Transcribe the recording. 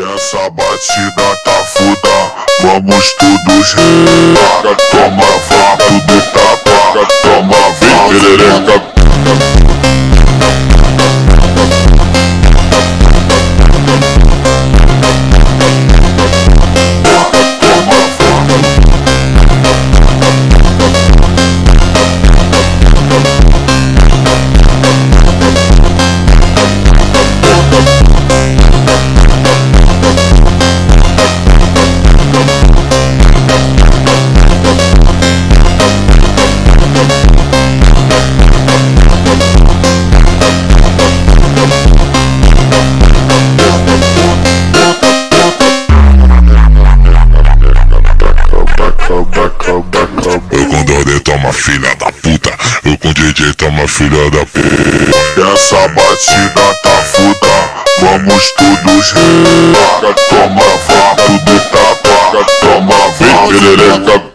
Essa batida tá foda, vamos todos relar. Toma vapo do tapa, toma vapo perereca. Eu com Dodê toma filha da puta, eu com DJ toma filha da puta. Essa batida tá foda, vamos todos relar. Toma vapo do tapa, toma vapo perereca.